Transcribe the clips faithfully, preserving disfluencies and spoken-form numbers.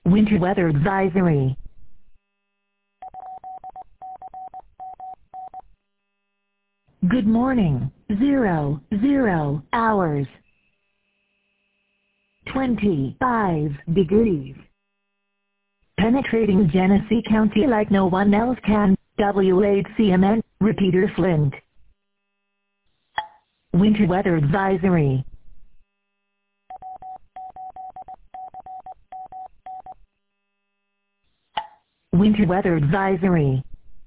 Winter weather advisory. Good morning, zero, zero, hours. twenty-five degrees. Penetrating Genesee County like no one else can, W eight C M N, repeater Flint. Winter weather advisory. Winter weather advisory.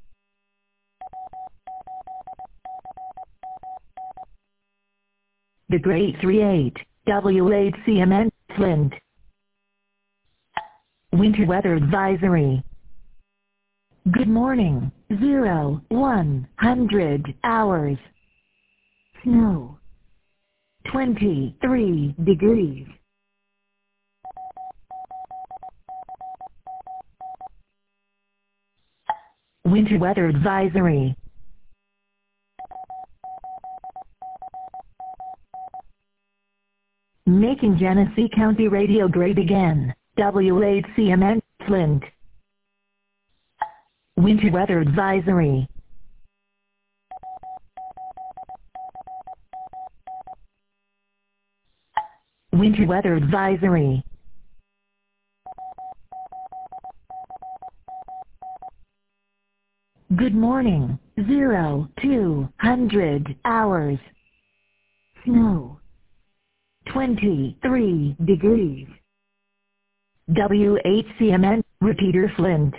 The Great thirty-eight, W eight C M N, Flint. Winter weather advisory. Good morning, zero, one hundred hours. Snow. twenty-three degrees. Winter weather advisory. Making Genesee County radio great again, W eight C M N, Flint. Winter weather advisory. Winter weather advisory. Good morning, zero, two hundred hours. Snow. twenty-three degrees. W eight C M N, repeater Flint.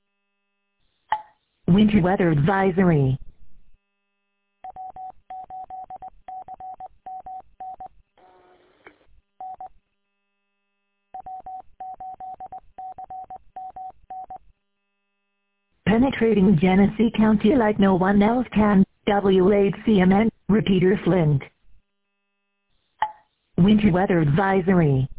Winter weather advisory. Penetrating Genesee County like no one else can, W eight C M N, repeater Flint. Winter weather advisory.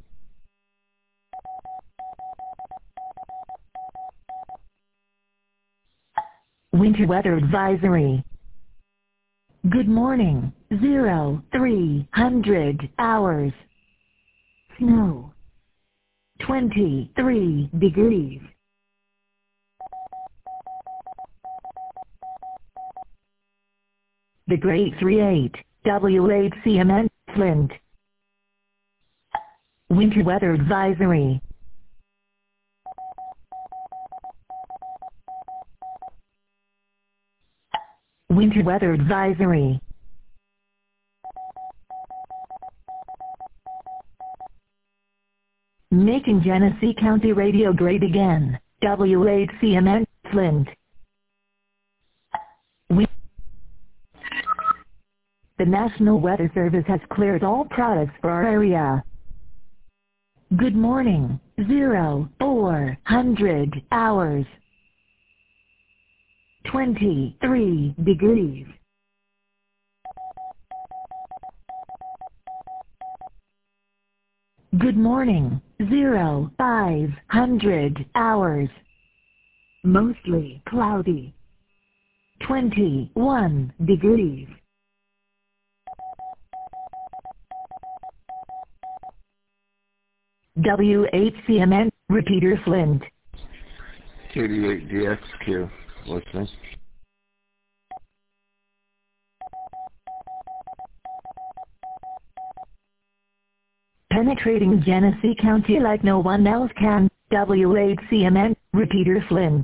Winter weather advisory. Good morning, zero, three hundred hours. Snow. twenty-three degrees. The Great thirty-eight, W eight C M N, Flint. Winter weather advisory. Winter weather advisory. Making Genesee County radio great again, W eight C M N, Flint. The National Weather Service has cleared all products for our area. Good morning, zero, four hundred hours. twenty-three degrees. Good morning, zero, five hundred hours. Mostly cloudy. twenty-one degrees. W eight C M N, repeater Flint. K D eight D X Q, listening. Penetrating Genesee County like no one else can, W eight C M N, repeater Flint.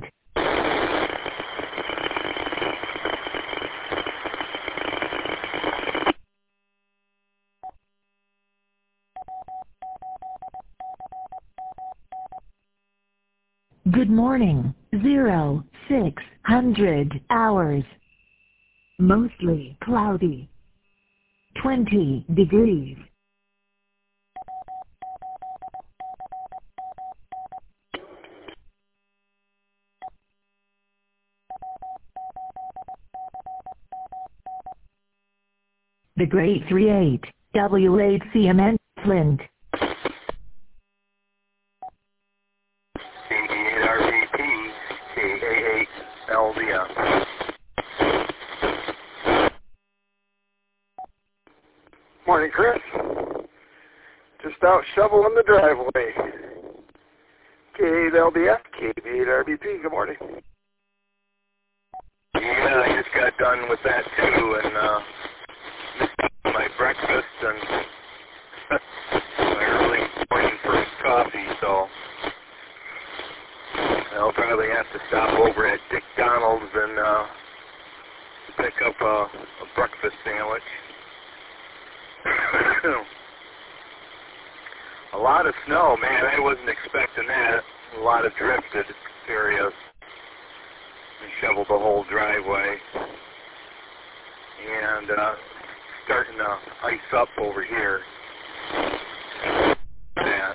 Good morning, zero, six hundred hours. Mostly cloudy. twenty degrees. The Great thirty-eight, W eight C M N, Flint. Morning, Chris. Just out shoveling the driveway. K eight L D F, K B eight R B P. Good morning. Yeah, I just got done with that too, and uh, my breakfast and my early morning first coffee, so I'll probably have to stop over at Dick Donald's and uh, pick up a, a breakfast sandwich. A lot of snow, man. I wasn't expecting that. A lot of drifted areas. We shoveled the whole driveway. And uh, starting to ice up over here. Yeah.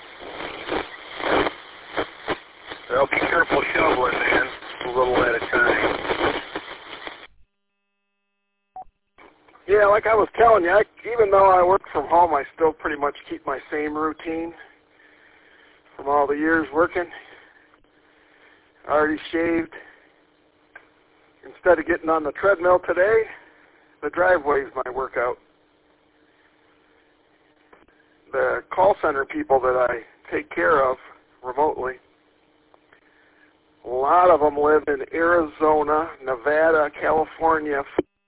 So be careful shoveling, man. A little at a time. Yeah, like I was telling you, I, even though I work from home, I still pretty much keep my same routine from all the years working. Already shaved. Instead of getting on the treadmill today, the driveway is my workout. The call center people that I take care of remotely, a lot of them live in Arizona, Nevada, California,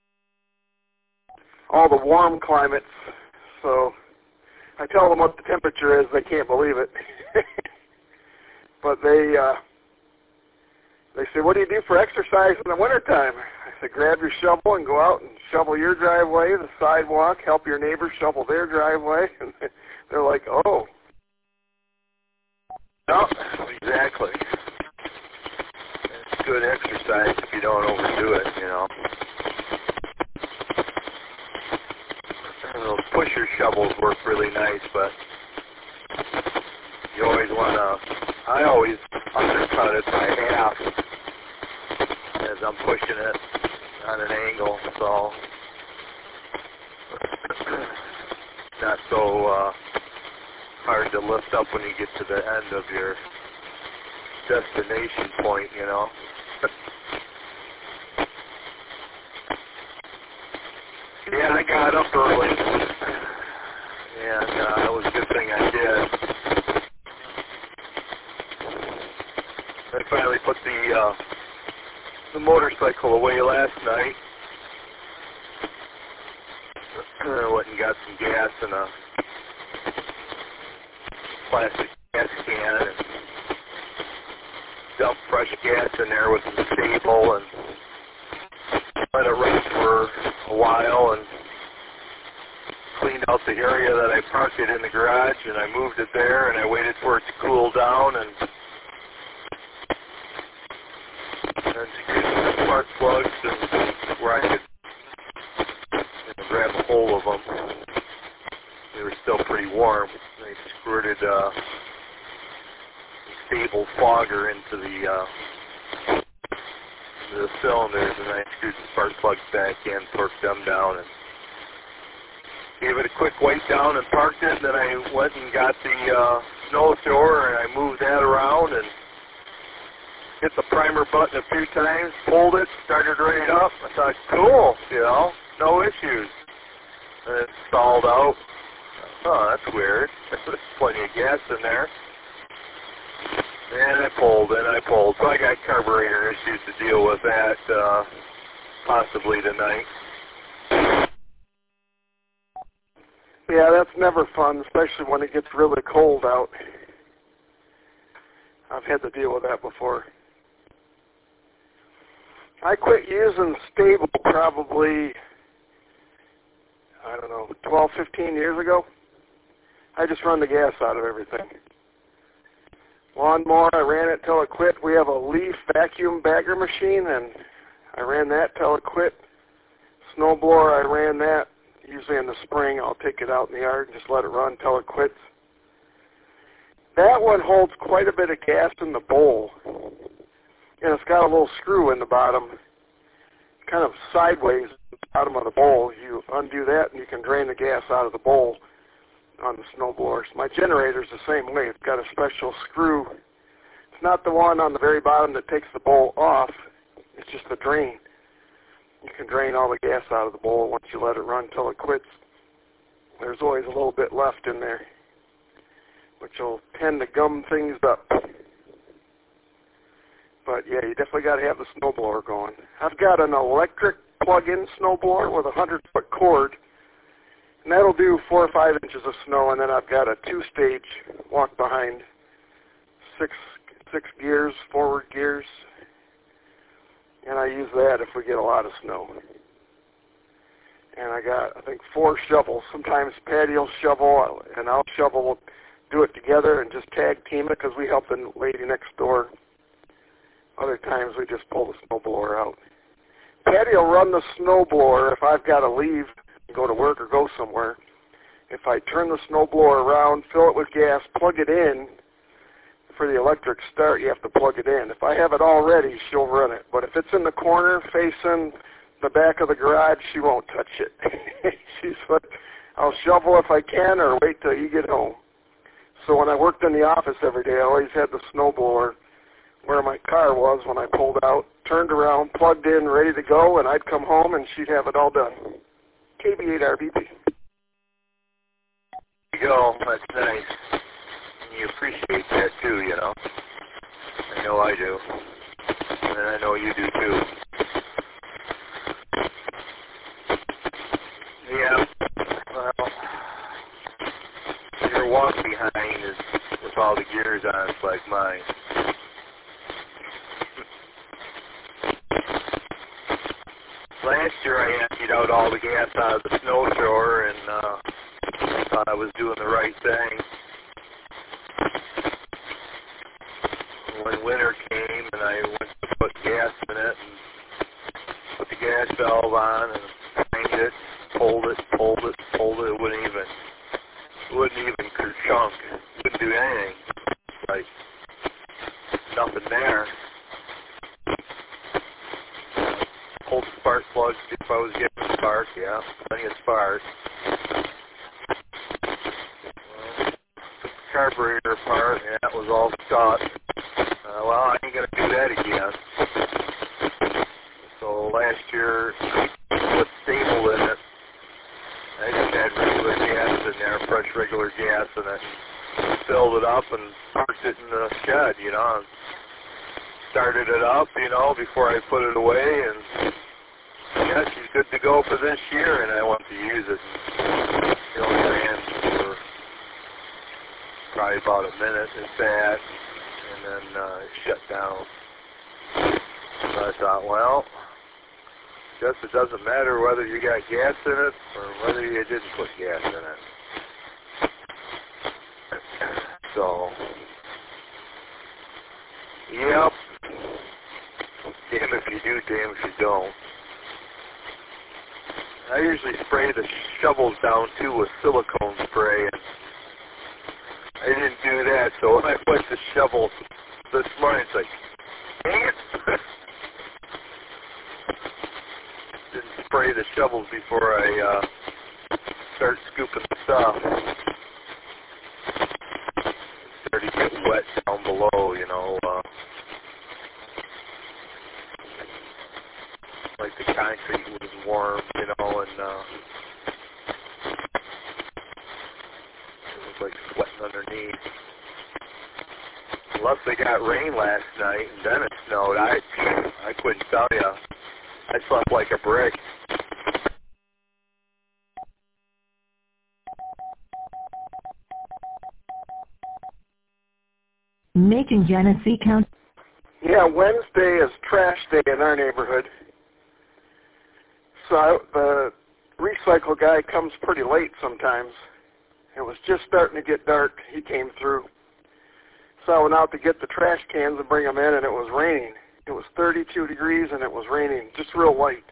all the warm climates. So I tell them what the temperature is, they can't believe it. But they uh, they say, what do you do for exercise in the wintertime? I said, grab your shovel and go out and shovel your driveway, the sidewalk, help your neighbors shovel their driveway. And they're like, oh. No, exactly. It's good exercise if you don't overdo it, you know. Those pusher shovels work really nice, but you always want to, I always undercut it by half as I'm pushing it on an angle, so not so uh, hard to lift up when you get to the end of your destination point, you know. Yeah, I got up early, and uh, it was a good thing I did. I finally put the uh, the motorcycle away last night. I went and got some gas in a plastic gas can and dumped fresh gas in there with some Stable and let it run for a while and cleaned out the area that I parked it in the garage, and I moved it there and I waited for it to cool down and and secured some spark plugs and where I could you know, grab a hold of them. They were still pretty warm. I squirted uh, Stable fogger into the uh, the cylinders, and I screwed the spark plugs back in, torqued them down, and gave it a quick wipe down and parked it. And then I went and got the uh, snow thrower, and I moved that around and hit the primer button a few times, pulled it, started right up. I thought, cool, you know, no issues. And it stalled out. Oh, that's weird. There's plenty of gas in there. And I pulled, and I pulled. So I got carburetor issues to deal with that uh, possibly tonight. Yeah, that's never fun, especially when it gets really cold out. I've had to deal with that before. I quit using Stable probably, I don't know, twelve, fifteen years ago. I just run the gas out of everything. Lawnmower, I ran it till it quit. We have a Leaf vacuum bagger machine, and I ran that till it quit. Snowblower, I ran that. Usually in the spring, I'll take it out in the yard and just let it run till it quits. That one holds quite a bit of gas in the bowl, and it's got a little screw in the bottom, kind of sideways at the bottom of the bowl. You undo that, and you can drain the gas out of the bowl on the snowblowers. My generator's the same way. It's got a special screw. It's not the one on the very bottom that takes the bowl off. It's just the drain. You can drain all the gas out of the bowl once you let it run till it quits. There's always a little bit left in there, which will tend to gum things up. But yeah, you definitely got to have the snowblower going. I've got an electric plug-in snowblower with a hundred-foot cord, and that'll do four or five inches of snow. And then I've got a two-stage walk-behind, six six gears, forward gears, and I use that if we get a lot of snow. And I got, I think, four shovels. Sometimes Patty will shovel, and I'll shovel. We'll do it together and just tag team it because we help the lady next door. Other times we just pull the snowblower out. Patty will run the snowblower if I've got to leave and go to work or go somewhere. If I turn the snowblower around, fill it with gas, plug it in, for the electric start, you have to plug it in. If I have it all ready, she'll run it. But if it's in the corner facing the back of the garage, she won't touch it. She's like, I'll shovel if I can or wait till you get home. So when I worked in the office every day, I always had the snowblower where my car was when I pulled out, turned around, plugged in, ready to go, and I'd come home and she'd have it all done. K B eight R B P. There you go. That's nice. You appreciate that too, you know. I know I do. And I know you do too. Yeah. Well, your walk behind is with all the gears on it's like mine. Last year I emptied out all the gas out of the snow thrower and uh, I thought I was doing the right thing. When winter came and I went to put gas in it and put the gas valve on and timed it, pulled it, pulled it, pulled it, it wouldn't even, it wouldn't even kerchunk, it wouldn't do anything, like nothing there. Pulled the spark plug, see if I was getting a spark, yeah, plenty of spark. Well, took the carburetor apart and that was all stuck. Uh, well, I ain't going to do that again. So last year, with stable in it, I just had regular gas in there, fresh regular gas, and I filled it up and parked it in the shed, you know, and started it up, you know, before I put it away, and yeah, she's good to go for this year, and I want to use it. It only ran for probably about a minute, if that. And then uh, it shut down. So I thought, well, guess it doesn't matter whether you got gas in it or whether you didn't put gas in it. So, yep. Damn if you do, damn if you don't. I usually spray the shovels down too with silicone spray, and I didn't do that, so when I put the shovel this morning, it's like, dang it! Didn't spray the shovels before I uh, start scooping the stuff. It started to get wet down below, you know. Uh, like the concrete was warm, you know, and uh, like sweating underneath. Unless they got rain last night and then it snowed, I I couldn't tell you. I slept like a brick. Making Genesee County. Yeah, Wednesday is trash day in our neighborhood. So I, the recycle guy comes pretty late sometimes. It was just starting to get dark. He came through. So I went out to get the trash cans and bring them in, and it was raining. It was thirty-two degrees, and it was raining, just real light.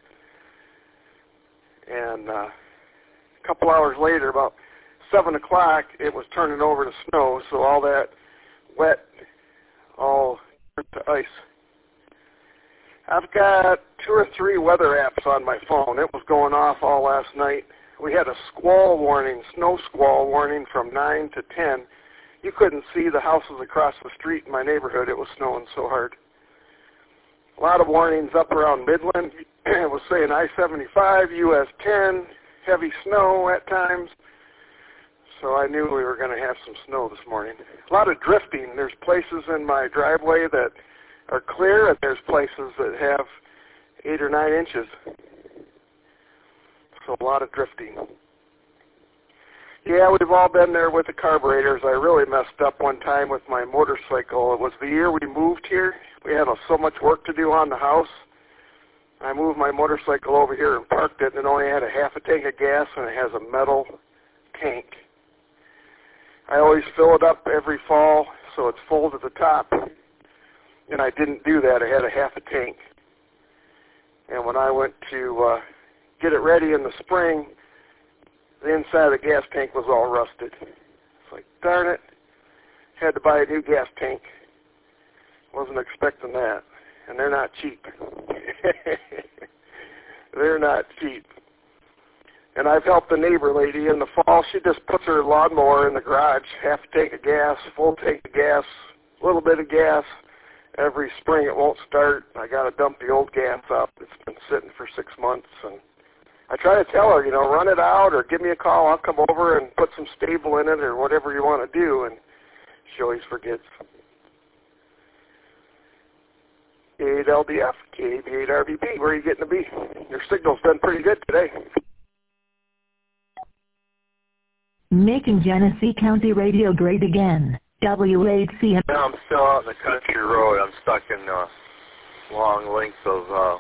And uh, a couple hours later, about seven o'clock, it was turning over to snow, so all that wet all turned to ice. I've got two or three weather apps on my phone. It was going off all last night. We had a squall warning, snow squall warning from nine to ten. You couldn't see the houses across the street in my neighborhood. It was snowing so hard. A lot of warnings up around Midland. It was saying I seventy-five, U S ten, heavy snow at times. So I knew we were going to have some snow this morning. A lot of drifting. There's places in my driveway that are clear, and there's places that have eight or nine inches. So a lot of drifting. Yeah, we've all been there with the carburetors. I really messed up one time with my motorcycle. It was the year we moved here. We had so much work to do on the house. I moved my motorcycle over here and parked it, and it only had a half a tank of gas, and it has a metal tank. I always fill it up every fall so it's full to the top, and I didn't do that. I had a half a tank. And when I went to uh, get it ready in the spring, the inside of the gas tank was all rusted. It's like, darn it, had to buy a new gas tank. Wasn't expecting that. And they're not cheap. They're not cheap. And I've helped a neighbor lady in the fall. She just puts her lawnmower in the garage, half a tank of gas, full tank of gas, a little bit of gas. Every spring it won't start. I got to dump the old gas up. It's been sitting for six months. And I try to tell her, you know, run it out or give me a call. I'll come over and put some stable in it or whatever you want to do. And she always forgets. K eight L D F, K eight B eight R B P, where are you getting to be? Your signal's been pretty good today. Making Genesee County radio great again. W H C M. Now I'm still out in the country road. I'm stuck in a long length of uh,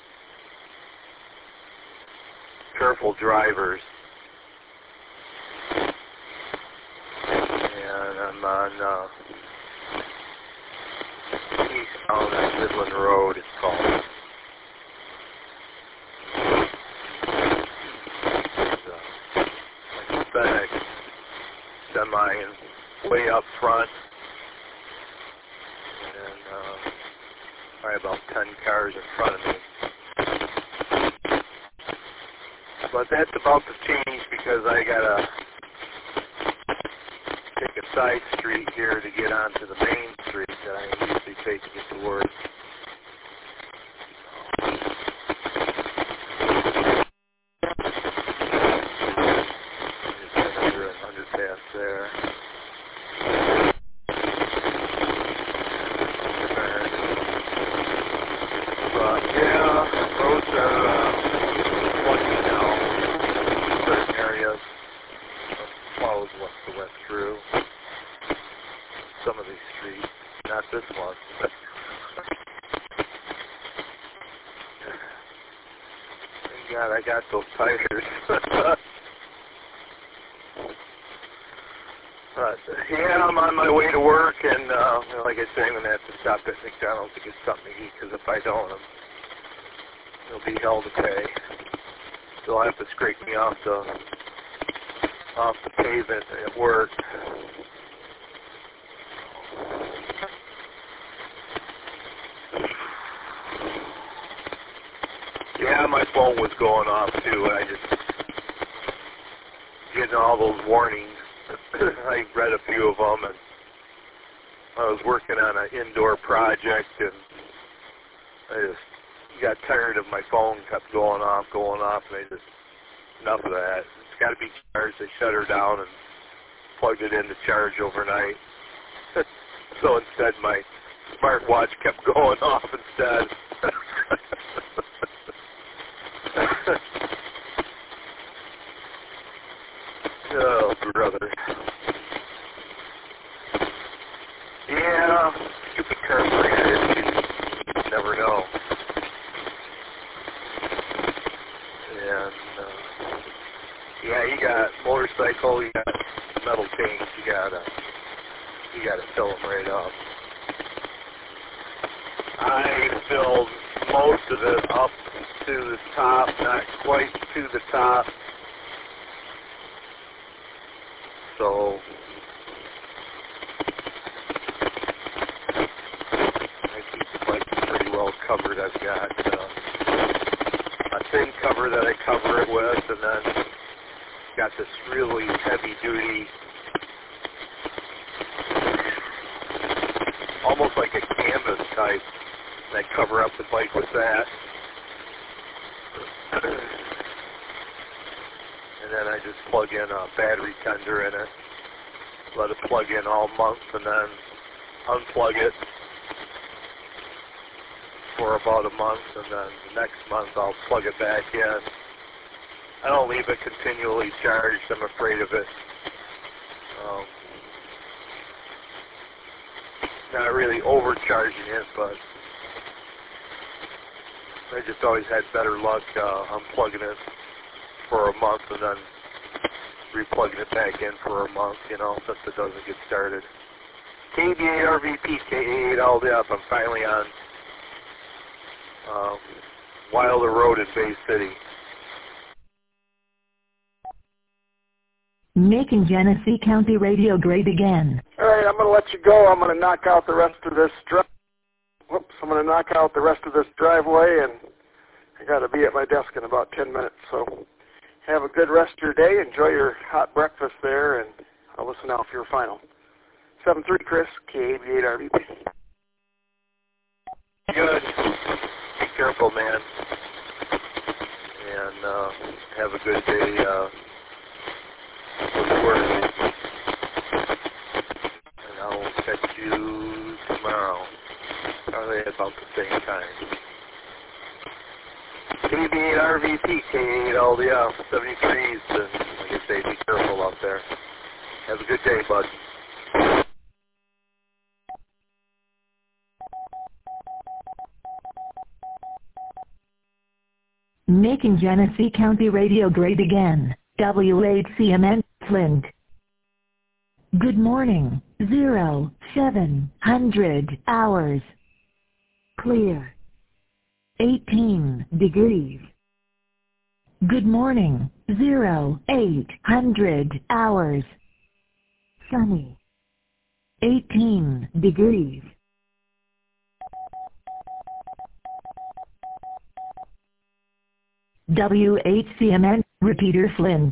careful drivers. And I'm on uh, eastbound on Midland Road, it's called. It's a Fennec semi and way up front. And uh, probably about ten cars in front of me. But that's about to change because I gotta take a side street here to get onto the main street that I usually take to get to work. Just under an underpass there. But yeah, roads are uh, lucky now. Certain areas follows west to west through some of these streets. Not this one. But thank God I got those tires. But yeah, I'm on my way to work, and uh, like I say, I'm gonna have to stop at McDonald's to get something to eat. Because if I don't, I'm, it'll be hell to pay. They'll have to scrape me off the off the pavement at work. Yeah, my phone was going off too. I just getting all those warnings. I read a few of them, and I was working on an indoor project, and I just got tired of my phone kept going off, going off, and I just, enough of that. It's got to be charged. They shut her down and plugged it in to charge overnight. So instead, my smartwatch kept going off instead. Oh, brother. Yeah, stupid carburetor issues. You never know. And, uh, yeah, you got motorcycle, you got metal tanks, you gotta, you gotta fill them right up. I filled most of it up to the top, not quite to the top. So I keep the bike pretty well covered. I've got uh, a thin cover that I cover it with, and then got this really heavy duty, almost like a canvas type, and I cover up the bike with that. And then I just plug in a battery tender in it, let it plug in all month, and then unplug it, for about a month, and then the next month I'll plug it back in. I don't leave it continually charged. I'm afraid of it. Um, not really overcharging it, but I just always had better luck uh, unplugging it for a month and then replugging it back in for a month, you know, since it doesn't get started. K B eight R V P, K A eight all the up. I'm finally on um, Wilder Road in Bay City. Making Genesee County radio great again. All right, I'm going to let you go. I'm going to knock out the rest of this drive. Whoops, I'm going to knock out the rest of this driveway, and I got to be at my desk in about ten minutes. So have a good rest of your day. Enjoy your hot breakfast there, and I'll listen out for your final. seven three Chris, K A B eight R V P. Good. Be careful, man. And uh, have a good day. Uh, work. And I'll catch you tomorrow. Probably about the same time. K B eight R V P, K eight all the uh, seventy-threes, and like I say, be careful out there. Have a good day, bud. Making Genesee County radio great again. W eight C M N, Flint. Good morning. Zero, seven hundred hours. Clear. eighteen degrees. Good morning. Zero, eight hundred hours. Sunny. eighteen degrees. W eight C M N, repeater Flint.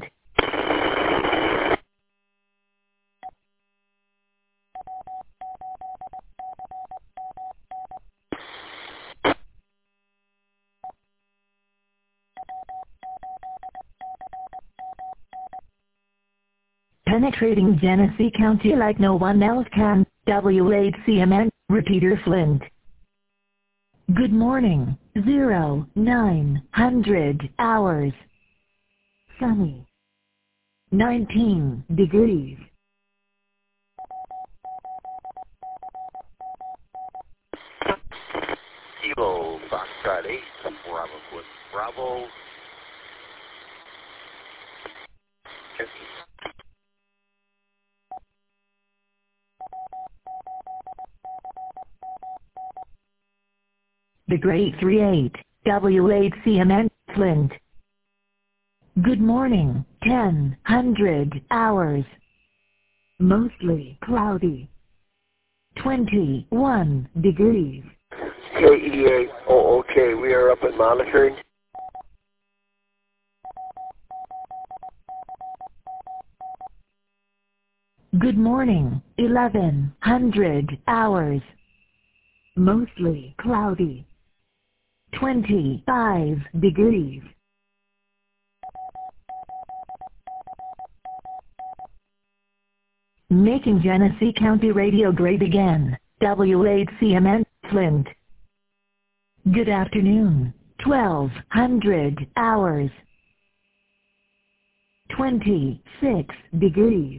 Penetrating Genesee County like no one else can, W eight C M N, repeater Flint. Good morning. Zero, nine hundred hours. Sunny. nineteen degrees. Kilo Foxtrot eight, Bravo with Bravo. The Great three eight, W eight C M N, Flint. Good morning, ten hundred hours. Mostly cloudy. twenty-one degrees. K E eight O O K, we are up at monitoring. Good morning, eleven hundred hours. Mostly cloudy. twenty-five degrees. Making Genesee County radio great again, W eight C M N, Flint. Good afternoon, twelve hundred hours. twenty-six degrees.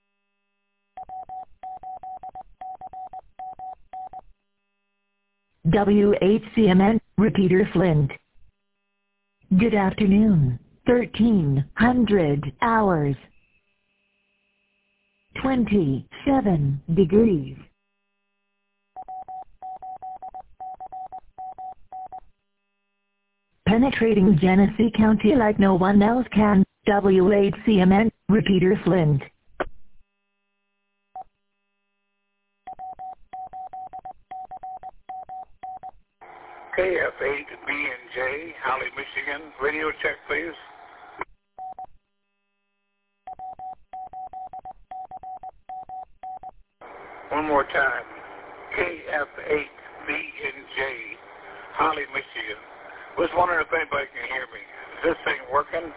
W eight C M N, repeater Flint. Good afternoon, thirteen hundred hours. twenty-seven degrees. Penetrating Genesee County like no one else can, W eight C M N, repeater Flint. K F eight B and J, Holly, Michigan. Radio check, please. One more time. K F eight B and J, Holly, Michigan. Was wondering if anybody can hear me. Is this thing working?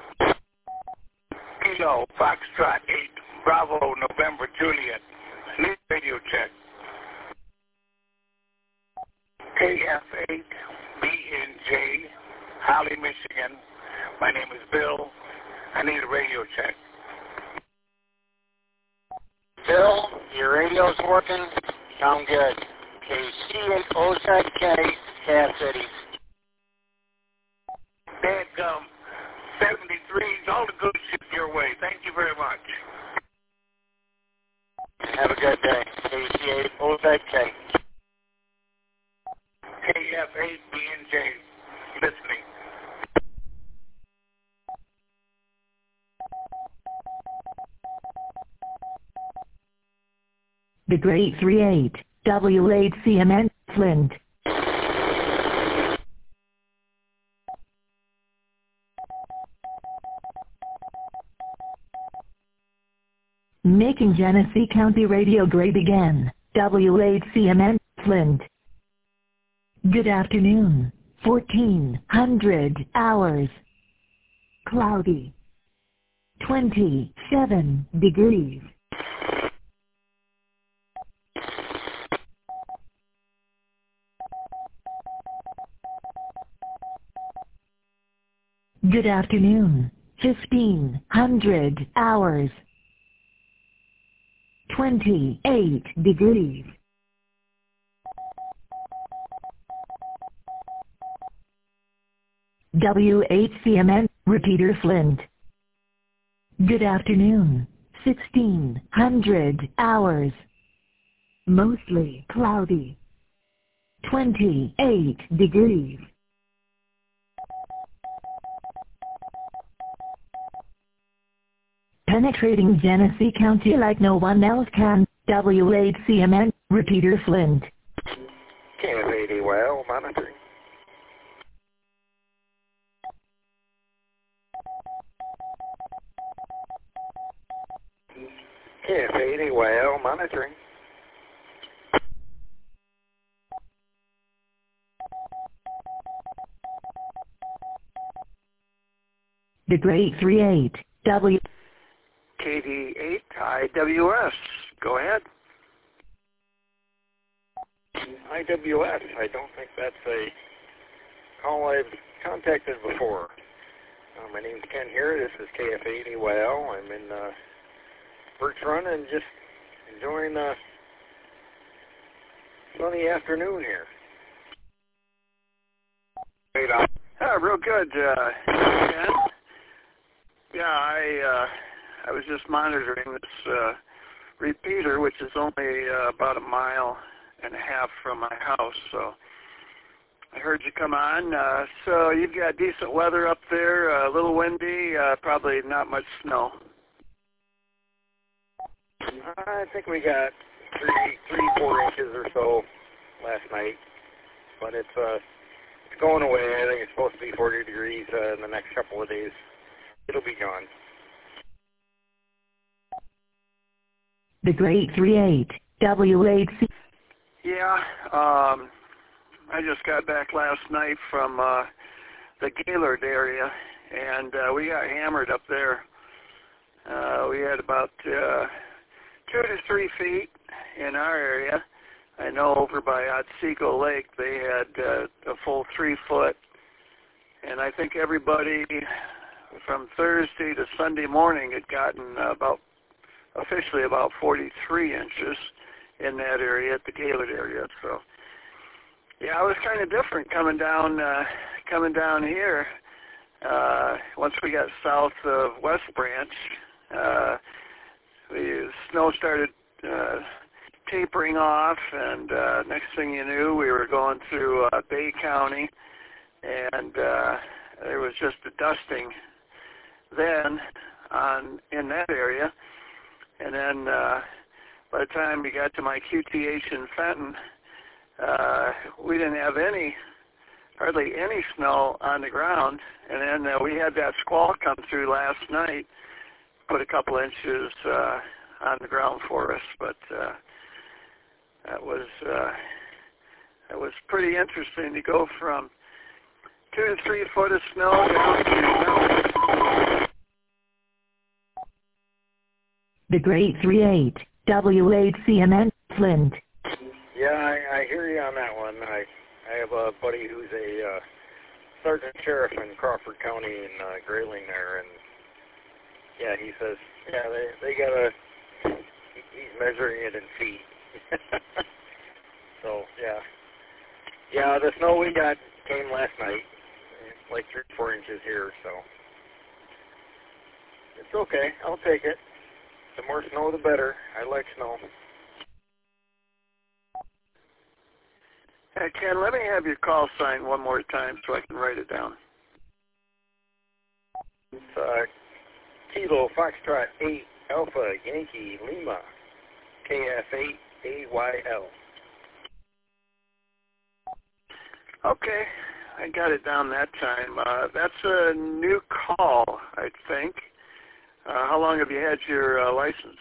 Kilo, Foxtrot eight, Bravo, November, Juliet. Need radio check. K F eight Holly, Michigan. My name is Bill. I need a radio check. Bill, your radio's working. Sound good. K C H O Z K, Cat City. Dadgum, seventy-three, all the good shit your way. Thank you very much. Have a good day. K C H O Z K. K F eight B N J, listening. The Great three eight, W eight C M N, Flint. Making Genesee County radio great again, W eight C M N, Flint. Good afternoon, fourteen hundred hours. Cloudy. twenty-seven degrees. Good afternoon, fifteen hundred hours. twenty-eight degrees. W eight C M N, repeater Flint. Good afternoon, sixteen hundred hours. Mostly cloudy. twenty-eight degrees. Penetrating Genesee County like no one else can, W eight C M N, repeater Flint. K F eighty well, monitoring. K F eighty well, monitoring. The Great three eight, W... K D eight I W S. Go ahead. I W S. I don't think that's a call I've contacted before. Uh, my name's Ken here. This is K F eighty well. I'm in uh, Birch Run and just enjoying the sunny afternoon here. Right on. Ah, real good, uh, Ken. Yeah, I... Uh, I was just monitoring this uh, repeater, which is only uh, about a mile and a half from my house. So I heard you come on. Uh, so you've got decent weather up there, uh, a little windy, uh, probably not much snow. I think we got three, three, four inches or so last night, but it's uh, it's going away. I think it's supposed to be forty degrees uh, in the next couple of days. It'll be gone. The Great three eight, W eight C... Yeah, um, I just got back last night from uh, the Gaylord area, and uh, we got hammered up there. Uh, we had about uh, two to three feet in our area. I know over by Otsego Lake they had uh, a full three foot, and I think everybody from Thursday to Sunday morning had gotten uh, about officially about forty-three inches in that area at the Gaylord area. So, yeah, it was kind of different coming down, uh, coming down here. Uh, once we got south of West Branch, uh, the snow started uh, tapering off, and uh, next thing you knew, we were going through uh, Bay County, and uh, there was just a dusting then on in that area. And then uh, by the time we got to my Q T H in Fenton, uh, we didn't have any, hardly any snow on the ground. And then uh, we had that squall come through last night, put a couple inches uh, on the ground for us. But uh, that was uh, that was pretty interesting to go from two to three foot of snow down to The Great three eight, W eight C M N, Flint. Yeah, I, I hear you on that one. I I have a buddy who's a uh, sergeant sheriff in Crawford County in uh, Grayling there, and yeah, he says, yeah, they they got a. He's measuring it in feet. So yeah, yeah, the snow we got came last night, like three, four inches here. So it's okay. I'll take it. The more snow, the better. I like snow. Hey, Ken, let me have your call sign one more time so I can write it down. It's uh, Kilo Foxtrot eight Alpha Yankee Lima K F eight A Y L. Okay, I got it down that time. Uh, that's a new call, I think. Uh, how long have you had your uh, license?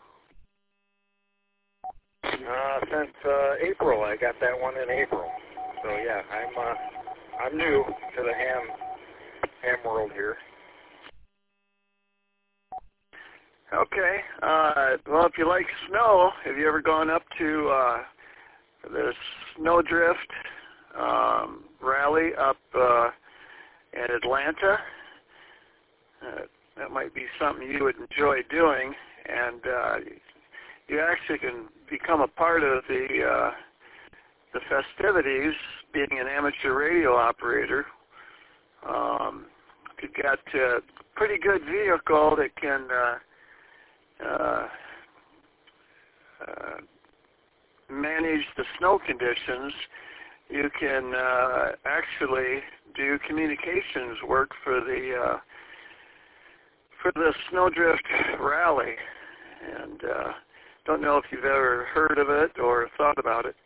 Uh, since uh, April. I got that one in April. So yeah, I'm uh, I'm new to the ham ham world here. Okay. Uh, well, if you like snow, have you ever gone up to uh, the Snowdrift um, rally up uh, in Atlanta? Uh, that might be something you would enjoy doing, and uh, you actually can become a part of the uh, the festivities, being an amateur radio operator. Um, you've got a pretty good vehicle that can uh, uh, uh, manage the snow conditions. You can uh, actually do communications work for the uh, for the Snowdrift rally, and uh, don't know if you've ever heard of it or thought about it.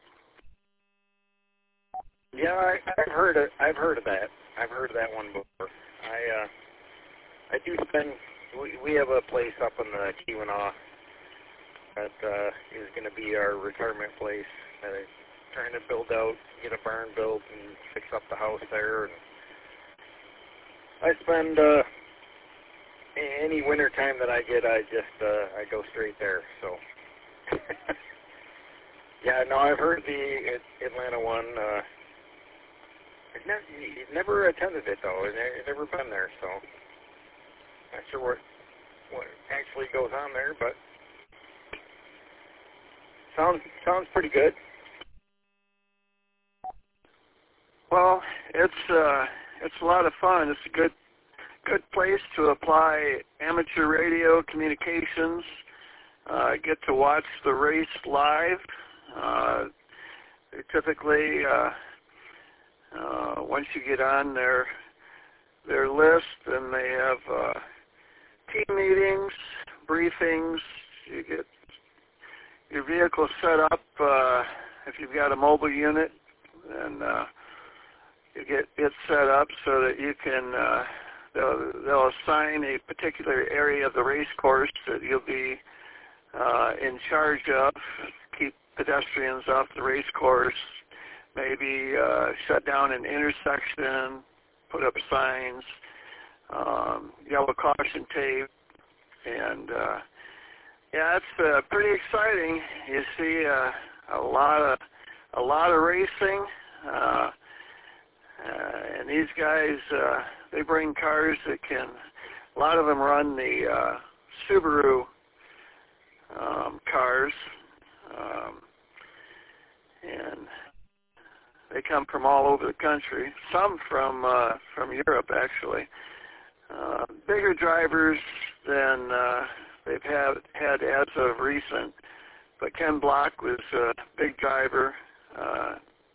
Yeah, I, I've heard of I've heard of that. I've heard of that one before. I uh, I do spend. We, we have a place up in the Keweenaw that uh, is going to be our retirement place. That I'm trying to build out, get a barn built, and fix up the house there. And I spend uh, any winter time that I get, I just uh, I go straight there. So. Yeah, no, I've heard the Atlanta one. Uh, I've never, never attended it though. I've never been there, so not sure what what actually goes on there, but sounds sounds pretty good. Well, it's uh, it's a lot of fun. It's a good good place to apply amateur radio communications. Uh, get to watch the race live. Uh, they typically, uh, uh, once you get on their their list, and they have uh, team meetings, briefings. You get your vehicle set up. Uh, if you've got a mobile unit, then uh, you get it set up so that you can. Uh, they'll, they'll assign a particular area of the race course that you'll be Uh, in charge of, keep pedestrians off the race course, maybe uh, shut down an intersection, put up signs, um, yellow caution tape, and uh, yeah, it's uh, pretty exciting. You see uh, a lot of a lot of racing, uh, uh, and these guys uh, they bring cars that can. A lot of them run the uh, Subaru. Um, cars, um, and they come from all over the country. Some from uh, from Europe, actually. Uh, bigger drivers than uh, they've had had as of recent. But Ken Block was a big driver. Uh,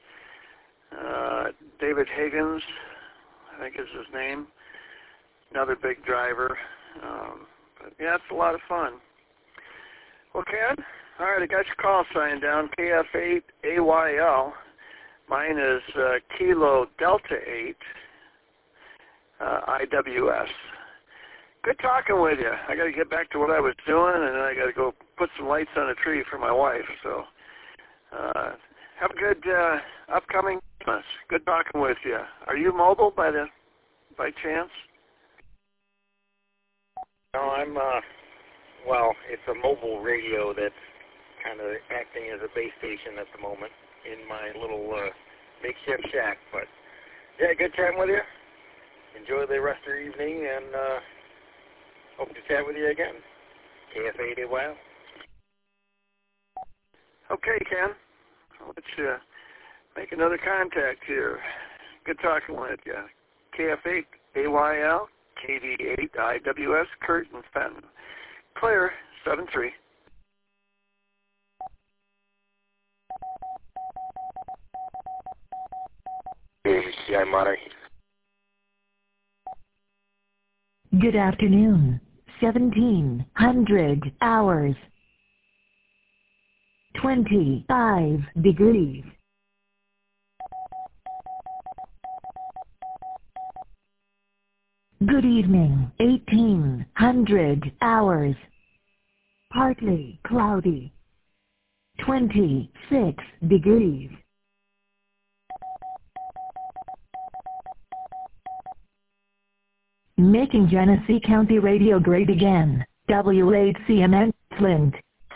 uh, David Higgins, I think is his name, another big driver. Um, but yeah, it's a lot of fun. Well, Ken, all right, I got your call sign down, K F eight A Y L. Mine is uh, Kilo Delta eight, uh, I W S. Good talking with you. I got to get back to what I was doing, and then I got to go put some lights on a tree for my wife. So uh, have a good uh, upcoming Christmas. Good talking with you. Are you mobile by the by chance? No, I'm... Uh... Well, it's a mobile radio that's kind of acting as a base station at the moment in my little uh, makeshift shack. But Yeah, good chatting with you. Enjoy the rest of your evening, and uh, hope to chat with you again. K F eighty Well. Okay, Ken. I'll let you make another contact here. Good talking with you. K F eight A Y L, K D eight I W S, Kurt and Fenton. Clear, seven three. C I Monterey. Good afternoon. seventeen hundred hours. twenty-five degrees. Good evening. eighteen hundred hours. Partly cloudy. twenty-six degrees. Making Genesee County radio great again. W eight C M N, Flint.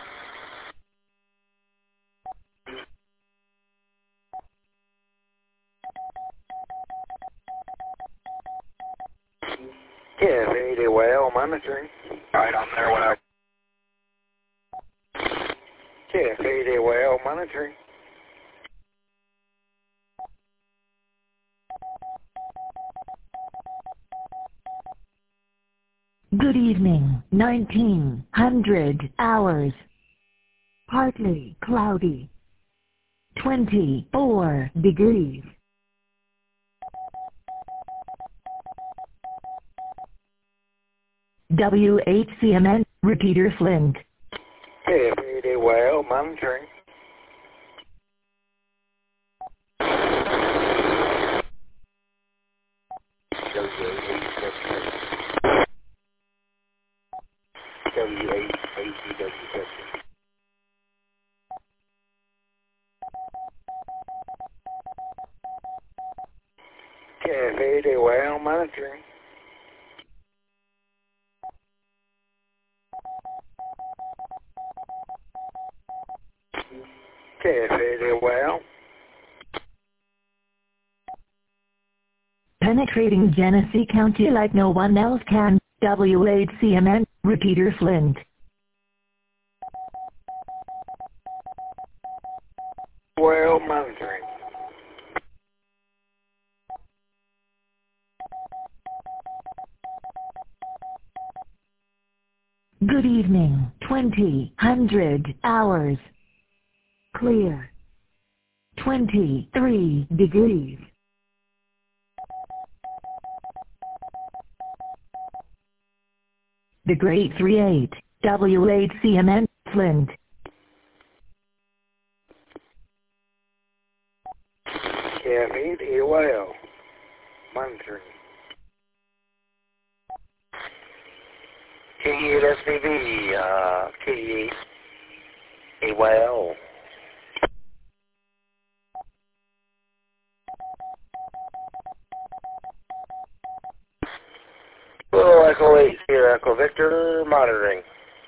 K F eighty Well, monitoring. All right, I'm there when I... K F eighty Well, monitoring. Good evening. nineteen hundred hours. Partly cloudy. twenty-four degrees. W eight C M N, repeater Flint. K F eighty Well, monitoring. W eight A C W testing. K F eighty Well, monitoring. K F eighty Well. Penetrating Genesee County like no one else can. W eight C M N, repeater Flint. Well, monitoring. Good evening. twenty hundred hours. Clear. twenty-three degrees. The Great three eight, W eight C M N, Flint. K F eighty Well, monitoring. K eight S B V, uh, K eight A Y L. Hello, Echo eight here, Echo Victor, monitoring.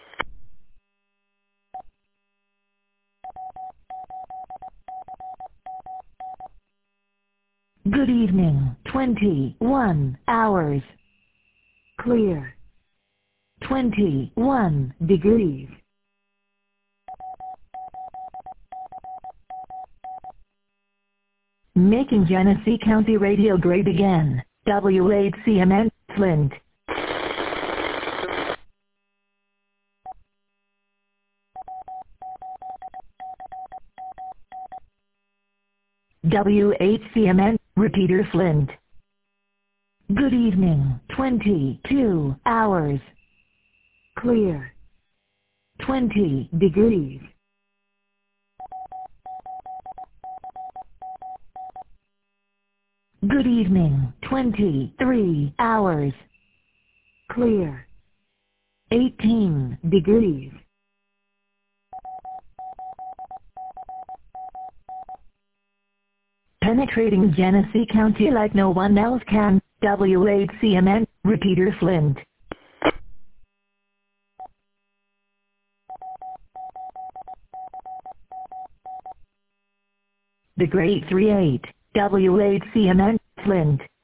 Good evening. twenty-one hours. Clear. twenty-one degrees. Making Genesee County radio great again. W eight C M N, Flint. W eight C M N, repeater Flint. Good evening. twenty-two hours. Clear. twenty degrees. Good evening. twenty-three hours. Clear. eighteen degrees. Penetrating Genesee County like no one else can. W eight C M N, repeater Flint. The Great three eight, W eight C M N, Flint.